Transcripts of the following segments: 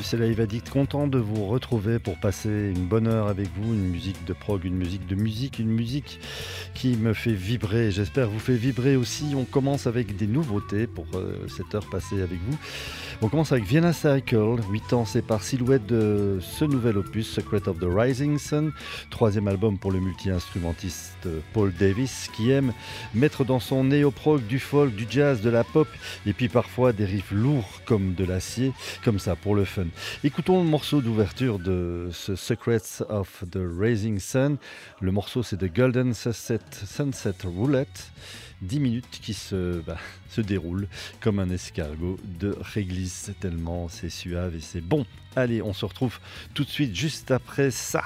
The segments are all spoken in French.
c'est Live Addict, content de vous retrouver pour passer une bonne heure avec vous, une musique de prog, une musique qui me fait vibrer, j'espère vous fait vibrer aussi. On commence avec des nouveautés pour cette heure passée avec vous. On commence avec Vienna Circle, 8 ans c'est par silhouette de ce nouvel opus, Secret of the Rising Sun, troisième album pour le multi-instrumentiste Paul Davis, qui aime mettre dans son néo-prog du folk, du jazz, de la pop, et puis parfois des riffs lourds comme de l'acier, comme ça pour le fun. Écoutons le morceau d'ouverture de ce Secrets of the Rising Sun. Le morceau c'est de Golden Sunset Roulette. 10 minutes qui se déroulent comme un escargot de réglisse, tellement c'est suave et c'est bon. Allez, on se retrouve tout de suite juste après ça.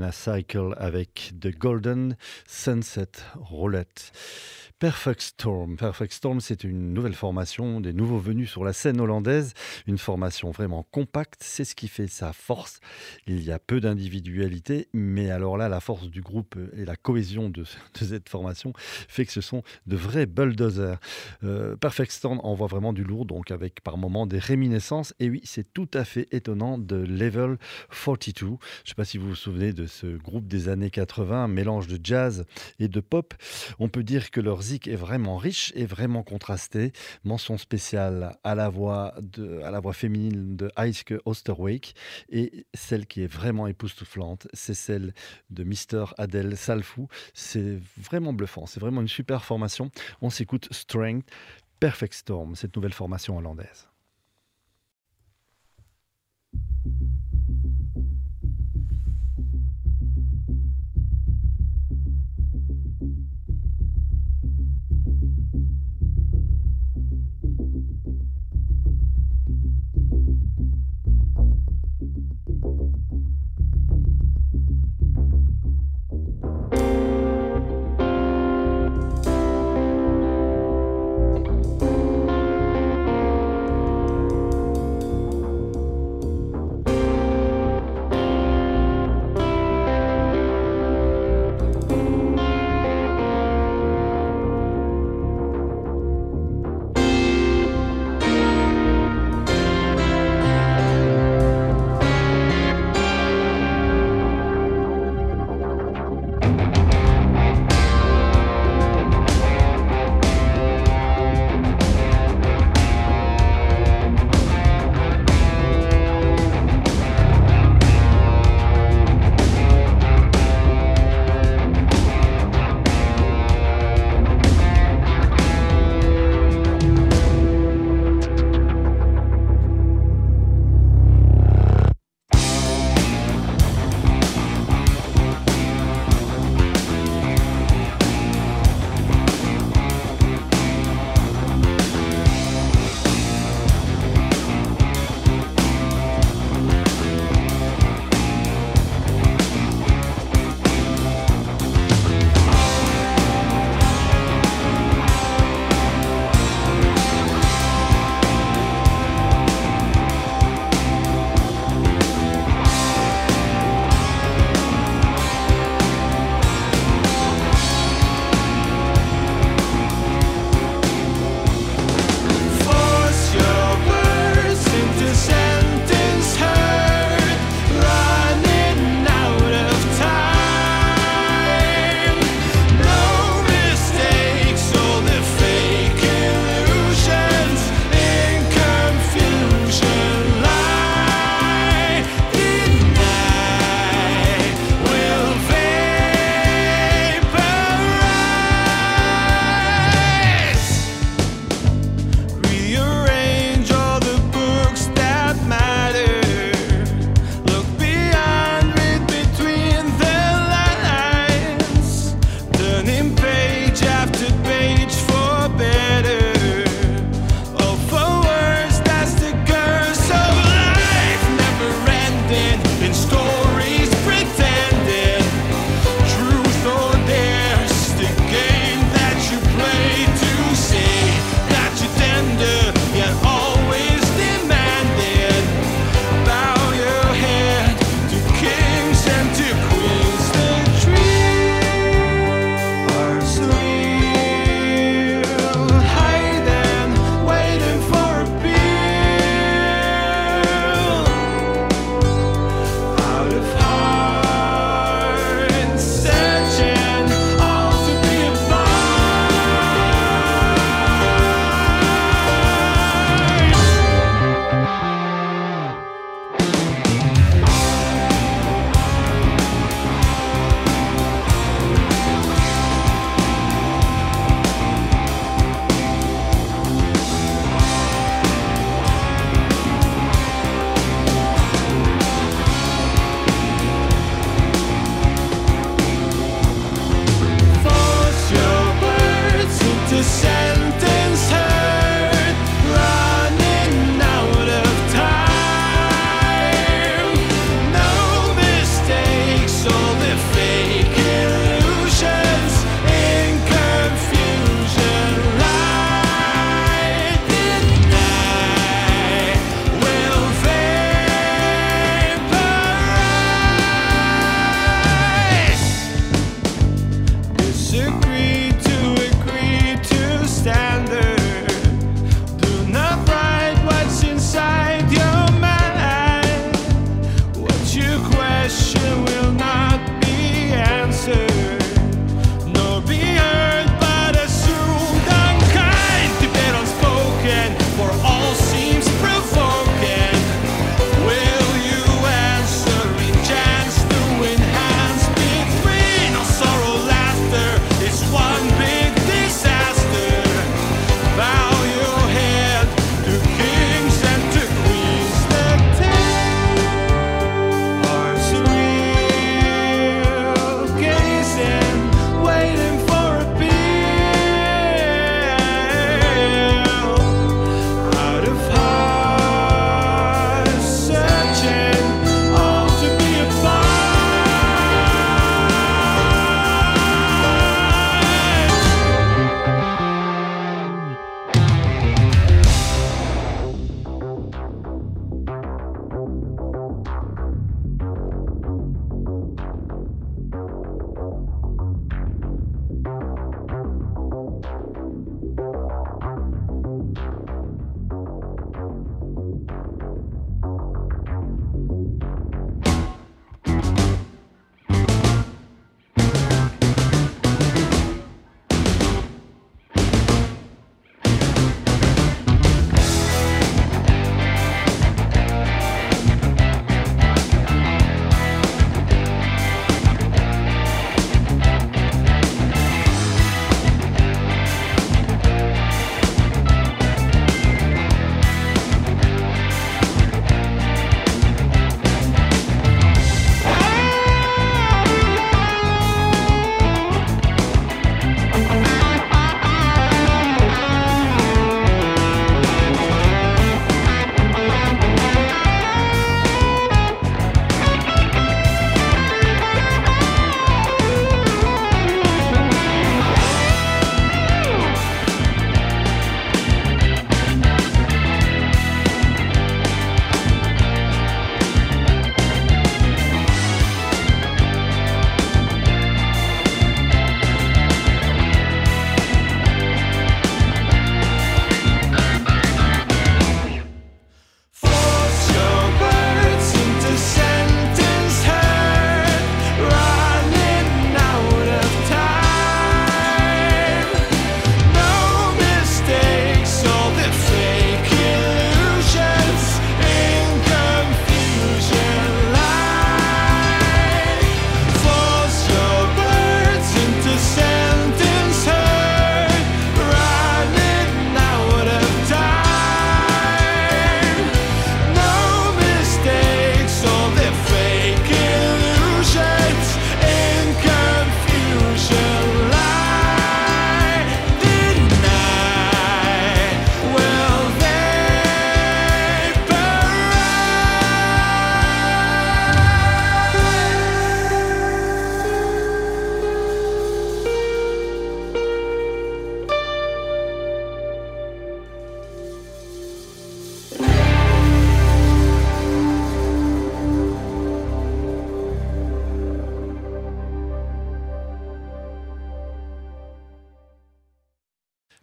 Vienna Cycle avec The Golden Sunset Roulette. Perfect Storm. Perfect Storm, c'est une nouvelle formation, des nouveaux venus sur la scène hollandaise. Une formation vraiment compacte, c'est ce qui fait sa force. Il y a peu d'individualité, mais alors là, la force du groupe et la cohésion de cette formation fait que ce sont de vrais bulldozers. Perfect Storm envoie vraiment du lourd, donc avec par moments des réminiscences. Et oui, c'est tout à fait étonnant de Level 42. Je ne sais pas si vous vous souvenez de ce groupe des années 80, un mélange de jazz et de pop. On peut dire que leur zik est vraiment riche et vraiment contrasté. Mention spéciale à la voix féminine de Eike Oosterwijk, et celle qui est vraiment époustouflante, c'est celle de Mr. Adel Salfou. C'est vraiment bluffant, c'est vraiment une super formation. On s'écoute Strength, Perfect Storm, cette nouvelle formation hollandaise.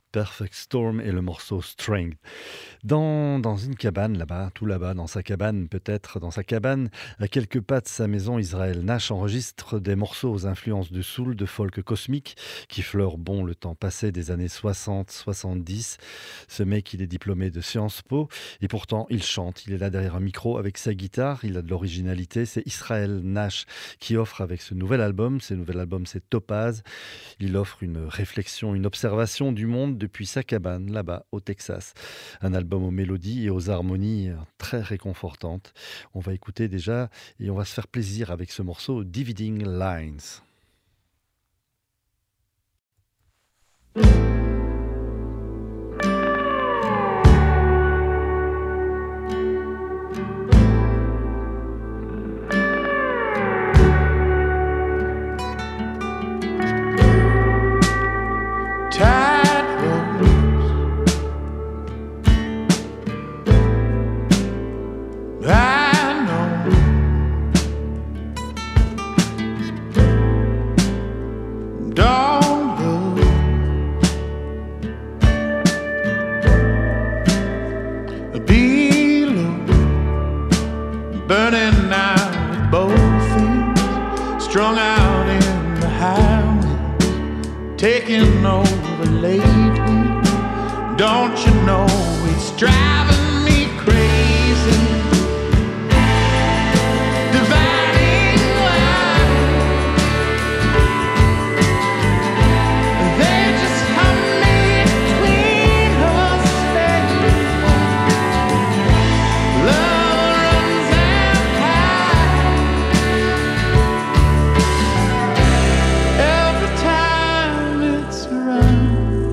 Perfect Storm et le morceau Strength. Dans une cabane là-bas, tout là-bas, dans sa cabane peut-être, dans sa cabane, à quelques pas de sa maison, Israel Nash enregistre des morceaux aux influences de soul, de folk cosmique, qui fleurent bon le temps passé des années 60-70. Ce mec, il est diplômé de Sciences Po, et pourtant il chante, il est là derrière un micro avec sa guitare, il a de l'originalité. C'est Israel Nash qui offre avec ce nouvel album, c'est Topaz. Il offre une réflexion, une observation du monde depuis sa cabane, là-bas, au Texas. Un album aux mélodies et aux harmonies très réconfortantes. On va écouter déjà et on va se faire plaisir avec ce morceau Dividing Lines. Burning out with both feet, strung out in the highway, taking over lately. Don't you know it's driving me crazy? Dividing lines, they just come between us, baby. Love every time it's around.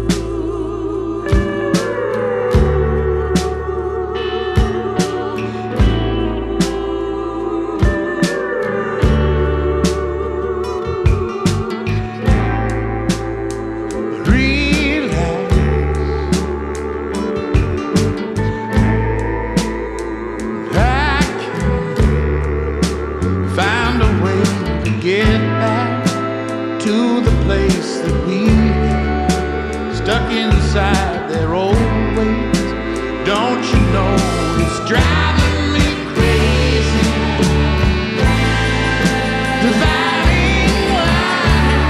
Get back to the place that we stuck inside their old ways. Don't you know it's driving me crazy? Dividing lines,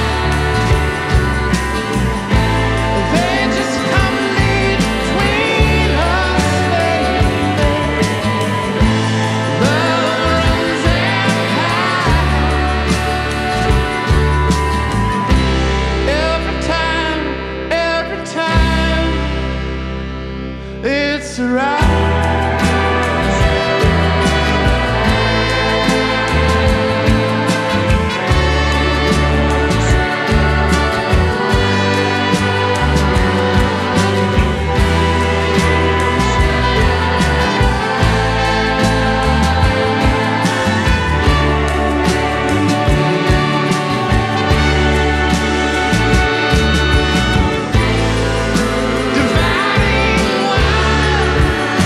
they just come between us, baby. Love runs out. Every time it's right. Dividing lines.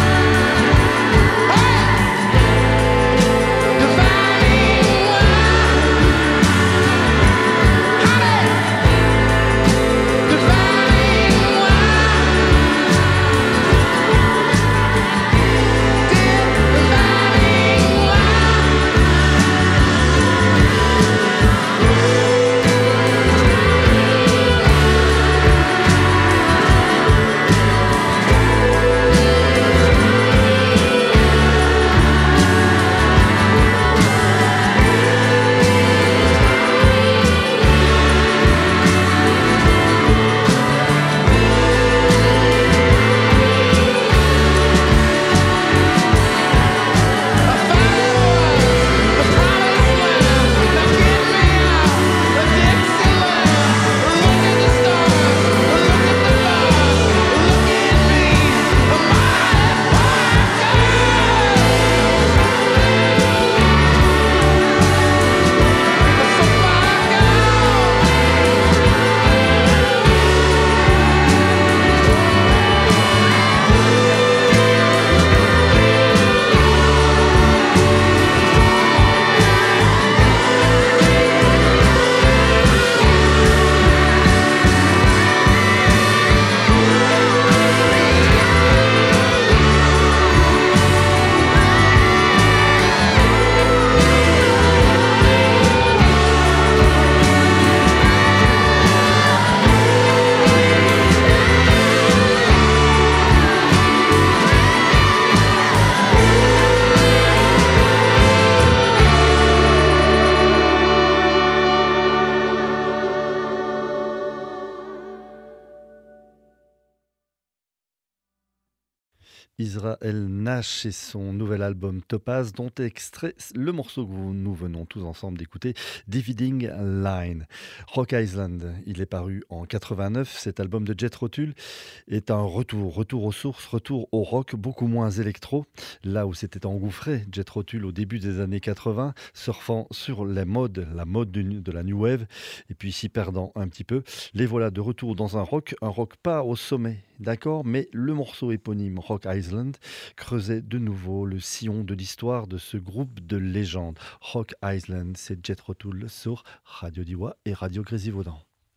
Israël Nash et son nouvel album Topaz, dont est extrait le morceau que nous venons tous ensemble d'écouter, Dividing Line. Rock Island, il est paru en 89. Cet album de Jethro Tull est un retour aux sources, retour au rock beaucoup moins électro, là où s'était engouffré Jethro Tull au début des années 80, surfant sur la mode de la New Wave, et puis s'y perdant un petit peu. Les voilà de retour dans un rock pas au sommet, d'accord, mais le morceau éponyme Rock Island creusait de nouveau le sillon de l'histoire de ce groupe de légendes. Rock Island, c'est Jethro Tull sur Radio Diois et Radio Grésivaudan.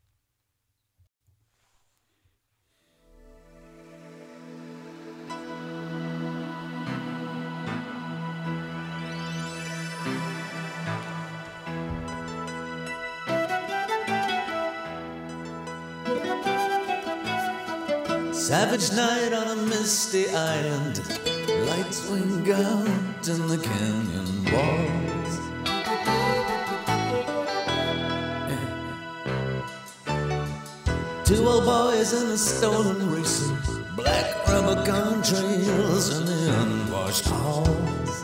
Savage night on a misty island, lights wing out in the canyon walls. Two old boys in a stolen racer, black rubber gun trails in the unwashed halls.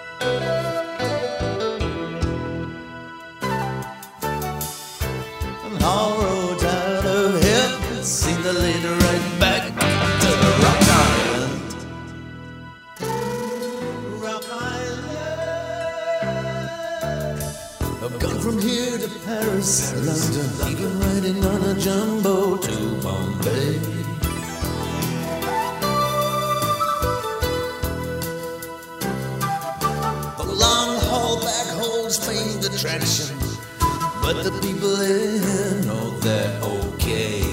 And all roads out of here seem to lead right back to the Rock Island. Rock Island. I've gone from here to Paris, London, even riding on a jumbo to Bombay. The long haul back holds famed attraction, but the people here know they're okay.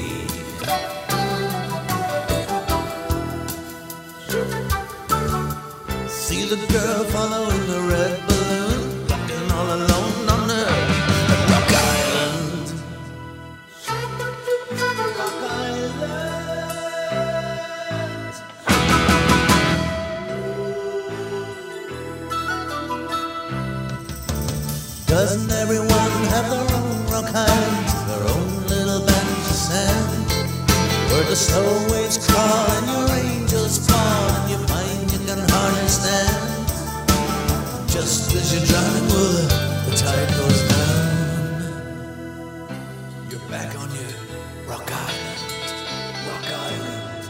See the girl following the red balloon, rocking all alone on the Rock Island. Rock Island. Doesn't everyone have their own Rock Island, their own little bench of sand, where the slow waves crawl and your angels fall and you find you can hardly stand? Just as you're drowning, well, the tide goes down. You're back on your Rock Island, Rock Island.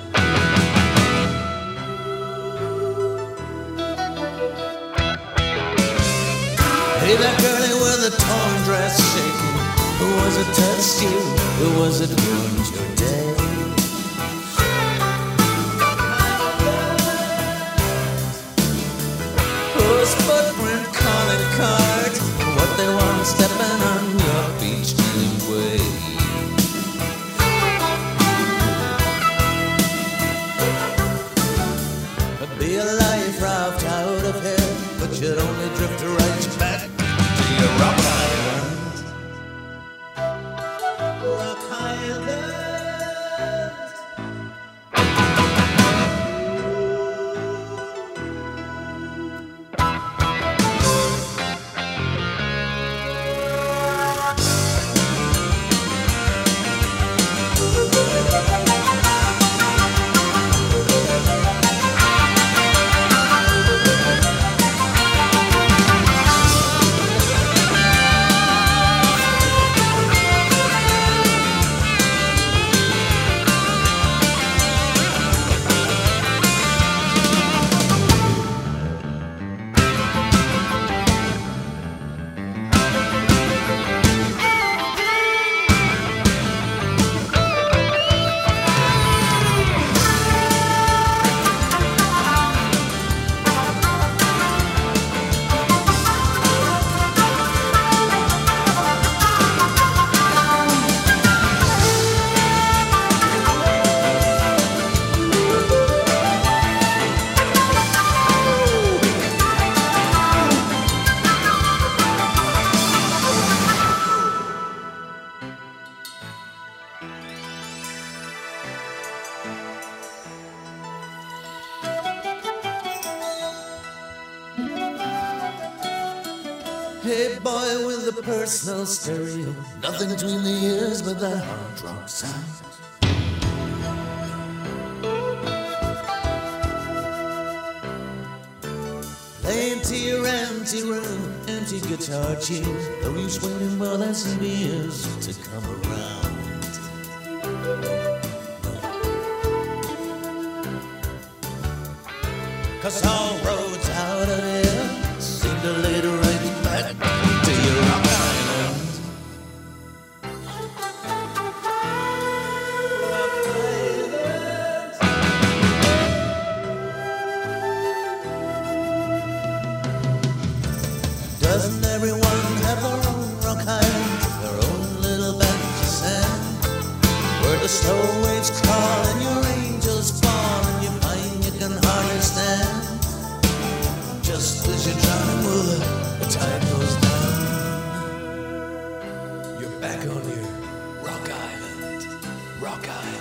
Hey, that girlie with the torn dress shaking, who was it touched you? Who was it ruined your day? Whose footprint calling card? What they want stepping on your beach anyway? Be a life raft out of here, but you'd only drift right back to your Rock Island. Rock Island. Hey boy with the personal stereo, nothing between the ears but that hard rock sound. playing to your empty room, empty guitar tunes. Though you're waiting for that CBS to come around. Cause all roads out of here seem to lead right back to your rock island. Doesn't everyone have their own rock island, their own little bench of sand, where the snow waves crawl and your angels fall and you find you can hardly stand? Just as you're drowning, the tide goes down. You're back on your rock island, rock island.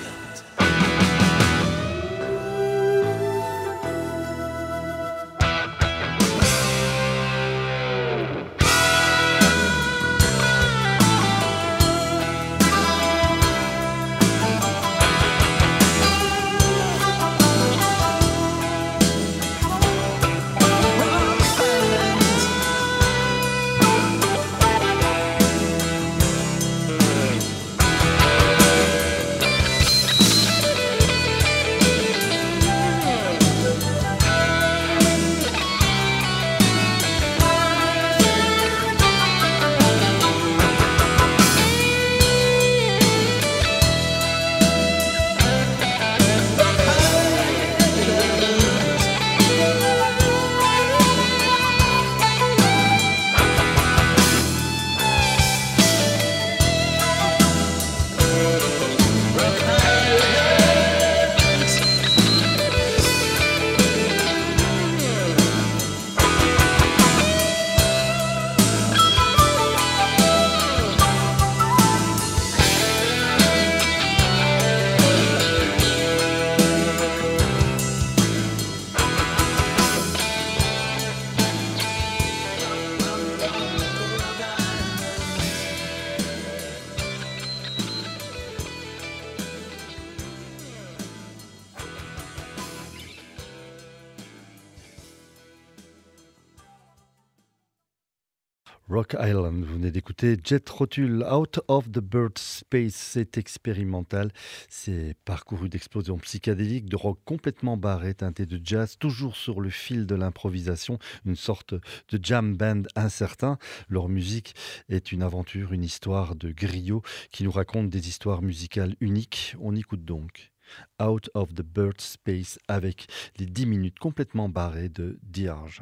Rock Island, vous venez d'écouter Jethro Tull, Out of the Bird Space, c'est expérimental, c'est parcouru d'explosions psychédéliques, de rock complètement barré, teinté de jazz, toujours sur le fil de l'improvisation, une sorte de jam band incertain. Leur musique est une aventure, une histoire de griot qui nous raconte des histoires musicales uniques. On écoute donc Out of the Bird Space avec les 10 minutes complètement barrées de Diarge.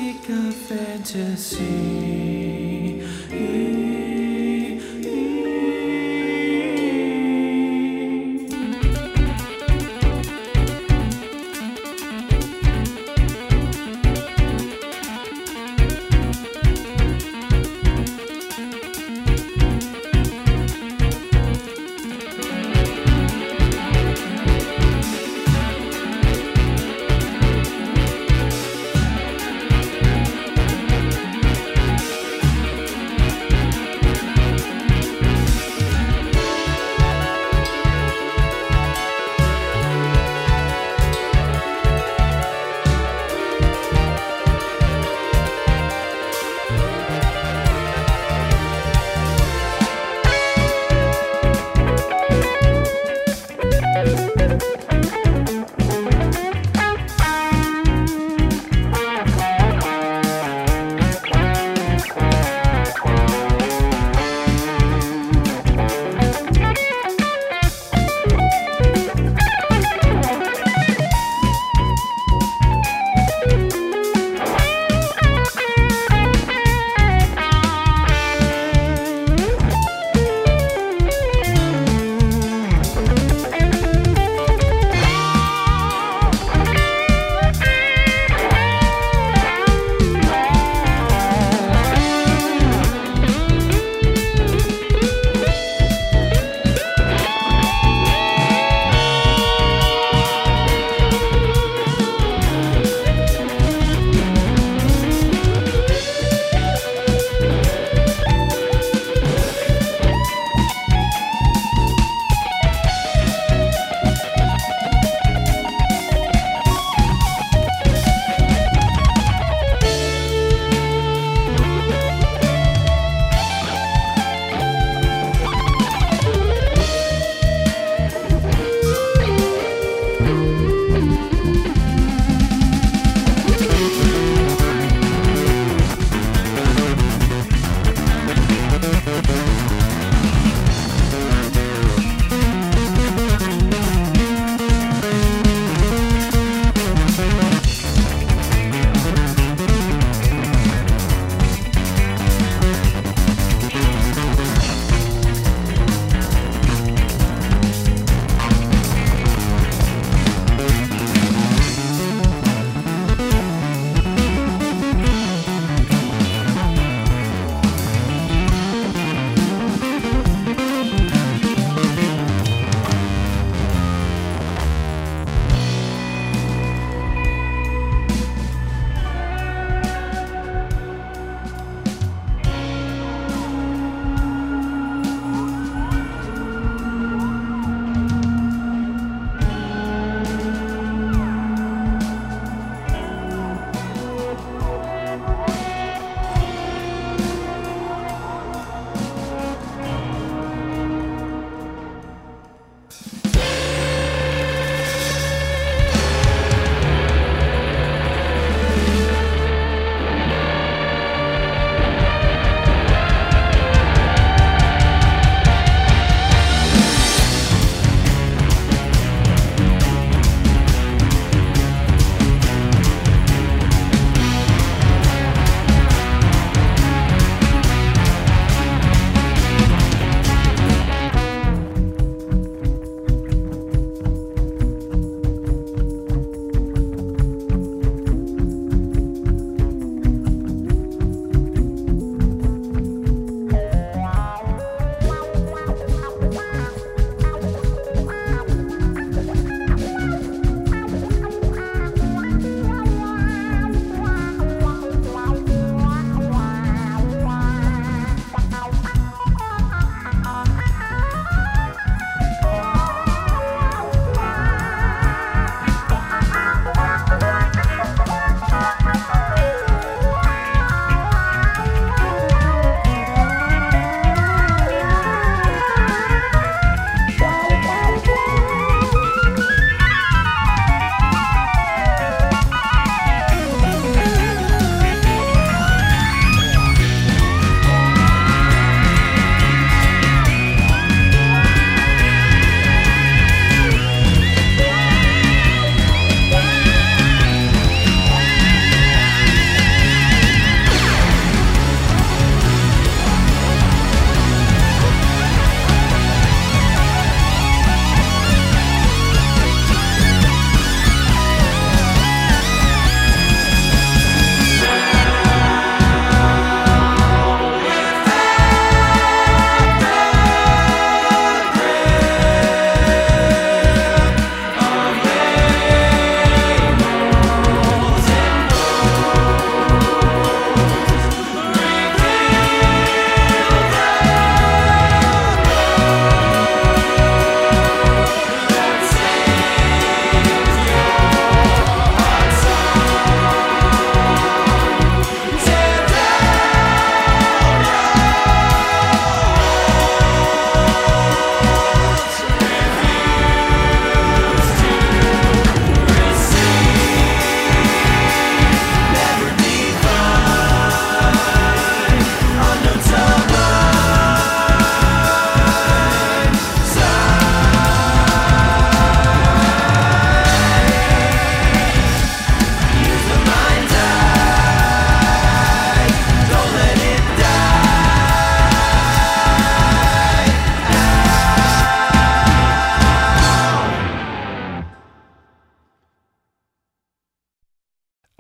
speak of fantasy.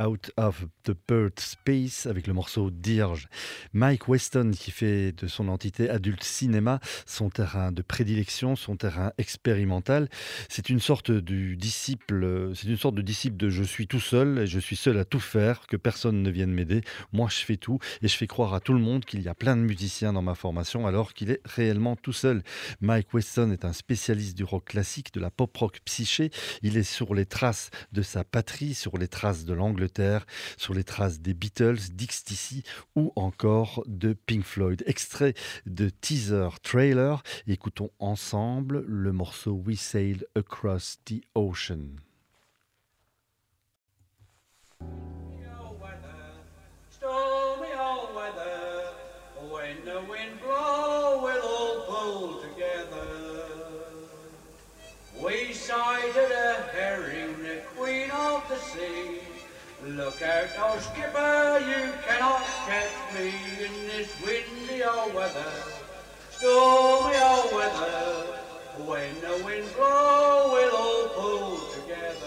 Out of the Bird Space avec le morceau Dirge. Mike Weston qui fait de son entité Adulte Cinéma son terrain de prédilection, son terrain expérimental. C'est une sorte de disciple de je suis tout seul et je suis seul à tout faire, que personne ne vienne m'aider. Moi je fais tout et je fais croire à tout le monde qu'il y a plein de musiciens dans ma formation alors qu'il est réellement tout seul. Mike Weston est un spécialiste du rock classique, de la pop rock psyché. Il est sur les traces de sa patrie, sur les traces de l'Angleterre, sur les traces des Beatles, d'XTC ou encore de Pink Floyd. Extrait de teaser trailer, écoutons ensemble le morceau We Sailed Across the Ocean. Stormy old weather, when the wind blows, we'll all pull together. We sighted a herring, the queen of the sea. Look out, oh skipper, you cannot catch me in this windy old weather. Stormy old weather, when the wind blows, we'll all pull together.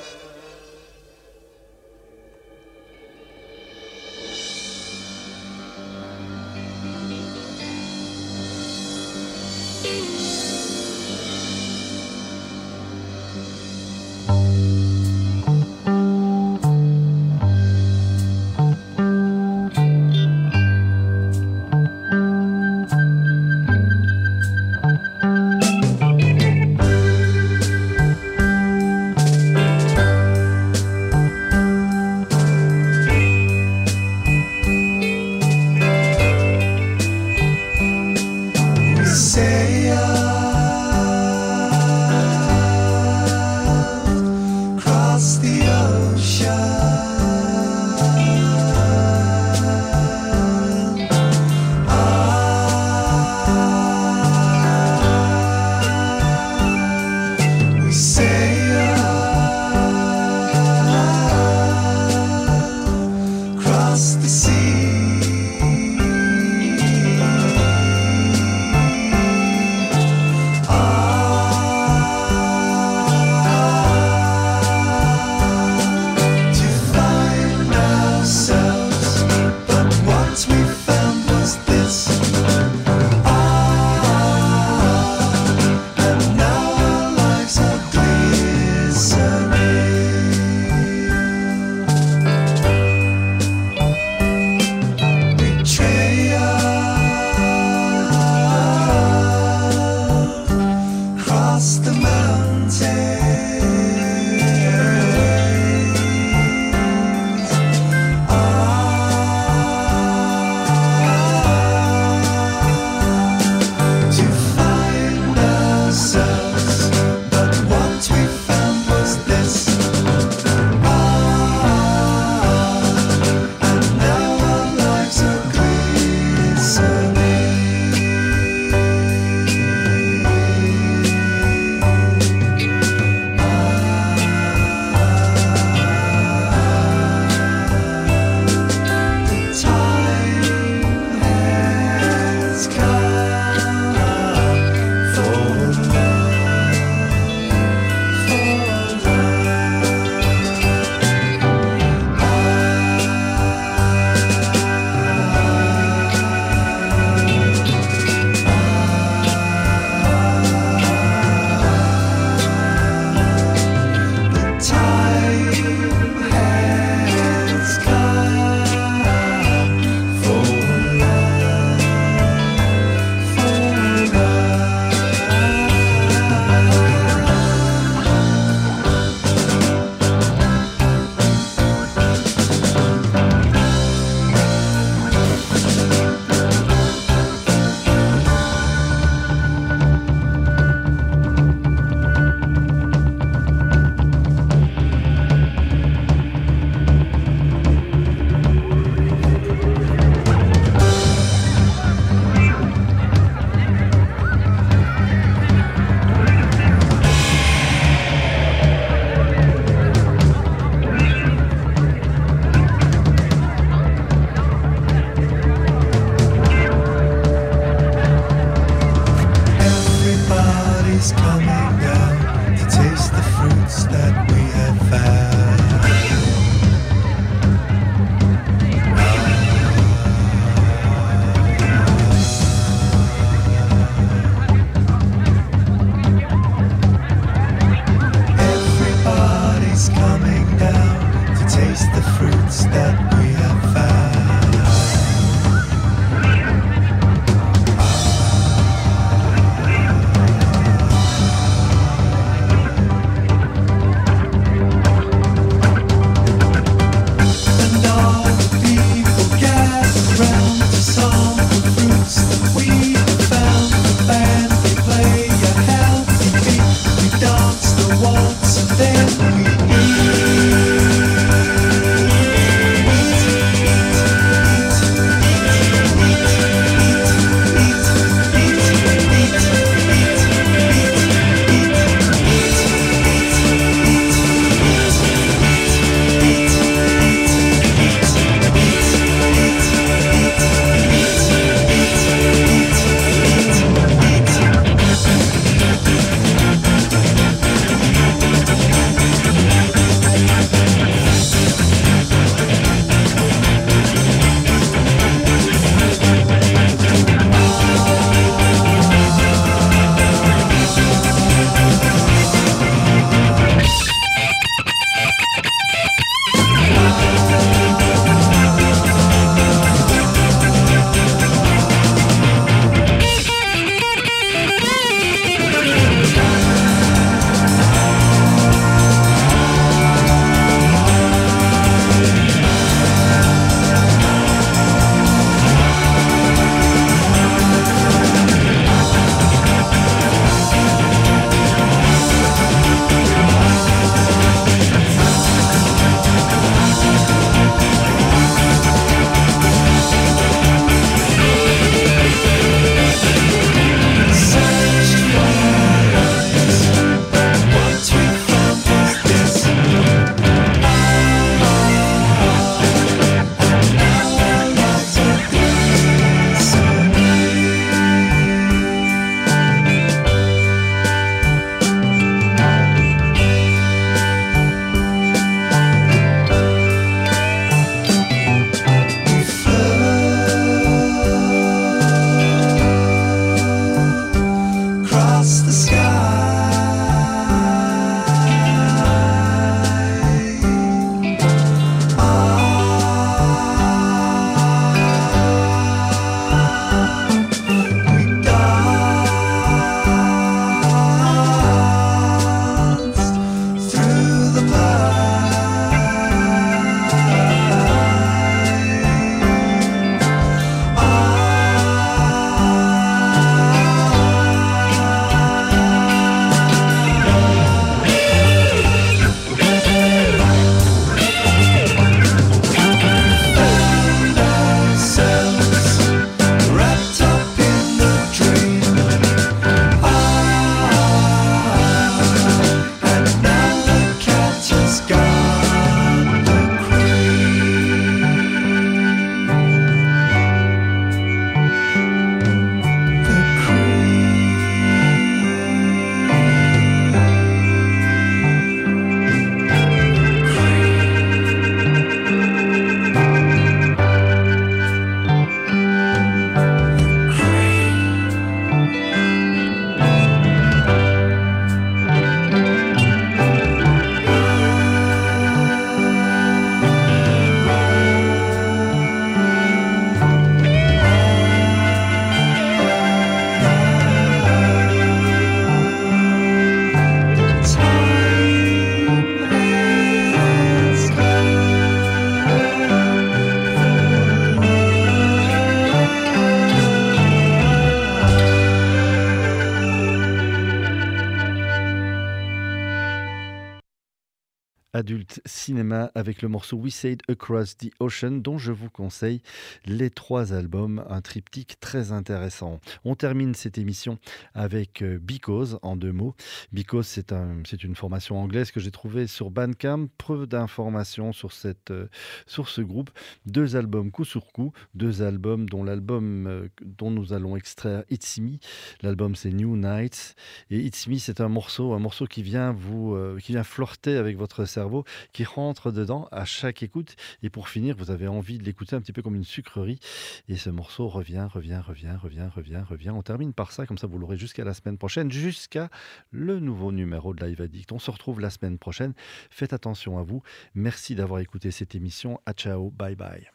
Adult Cinéma avec le morceau We Sailed Across the Ocean dont je vous conseille les 3 albums, un triptyque très intéressant. On termine cette émission avec Because en 2 mots. Because c'est une formation anglaise que j'ai trouvée sur Bandcamp, preuve d'informations sur ce groupe. 2 albums coup sur coup, 2 albums dont l'album dont nous allons extraire It's Me. L'album c'est New Nights et It's Me c'est un morceau qui vient flirter avec votre cerveau, qui rentre dedans à chaque écoute et pour finir vous avez envie de l'écouter un petit peu comme une sucrerie et ce morceau revient. On termine par ça, comme ça vous l'aurez jusqu'à la semaine prochaine, jusqu'à le nouveau numéro de Live Addict. On se retrouve la semaine prochaine. Faites attention à vous. Merci d'avoir écouté cette émission. À ciao, bye bye.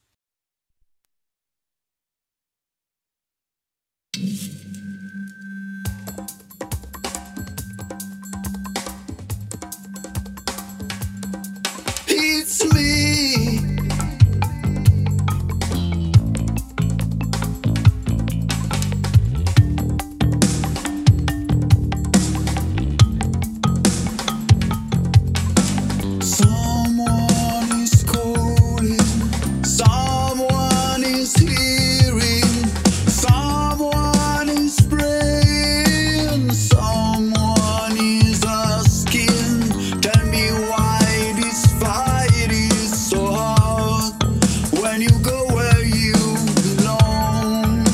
It's me. Someone is calling, someone is hearing, someone is praying, someone is asking, tell me why this fight is so hard when you go where you belong.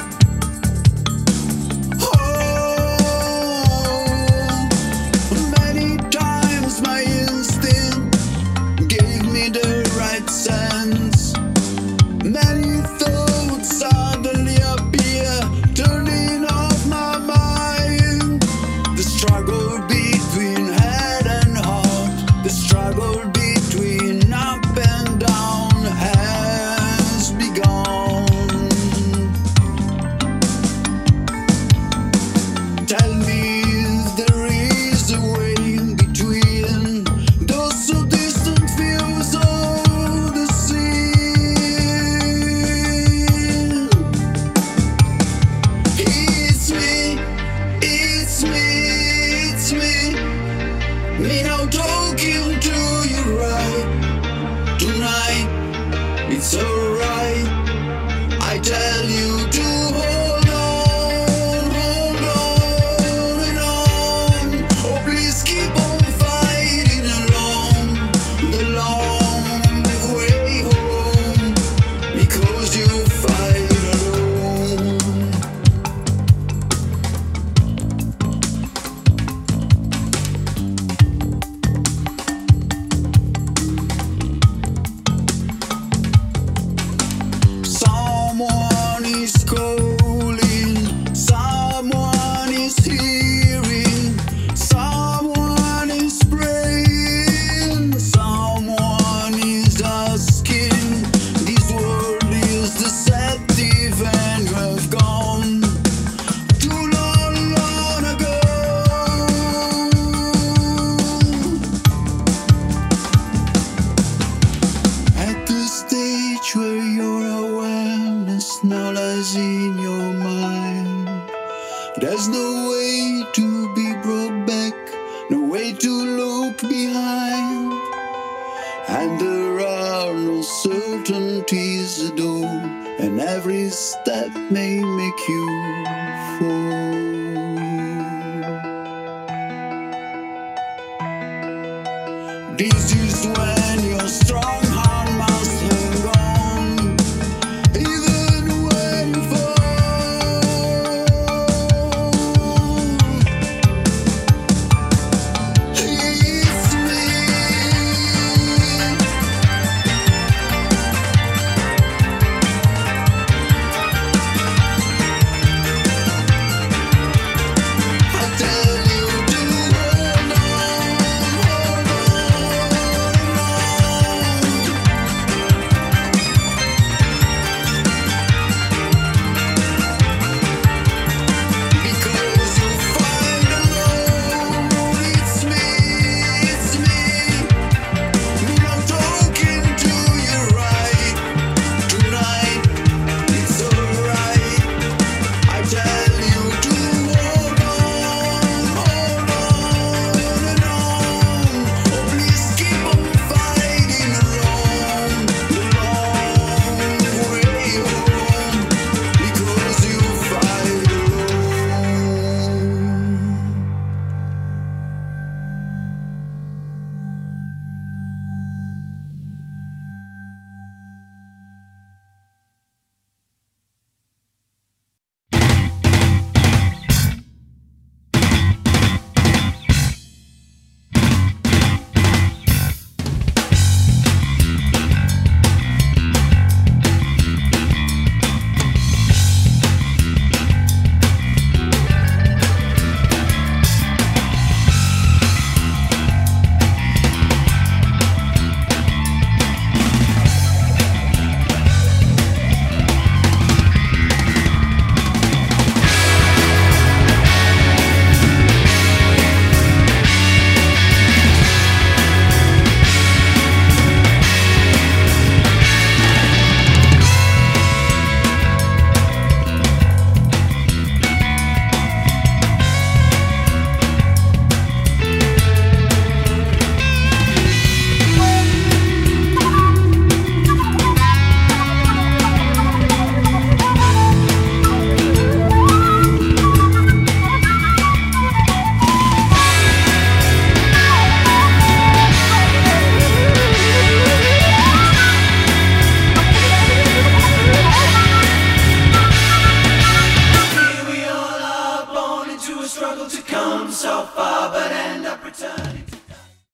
Oh, many times my instinct gave me the right sense. Many thoughts suddenly appear, turning off my mind. The struggle between head and heart, the struggle between up and down has begun. Tell me if there is a way in between those so distant views of the sea. It's me, it's me, it's me. Me now talking to you right tonight. It's alright. I tell you to hold on and on. Oh, please keep on fighting along the long way home, because you fight alone. Someone is calling, someone is hearing, someone is praying, someone is asking. This world is deceptive and you have gone too long ago. At the stage where your awareness now lies in your mind, there's no way to be brought back, no way to look behind, and there are no certainties at all, and every step may make you fall. This is when your strong heart must hang on, even when you fall. It's me. I tell you to hold on, hold on. to a struggle to come so far, but end up returning.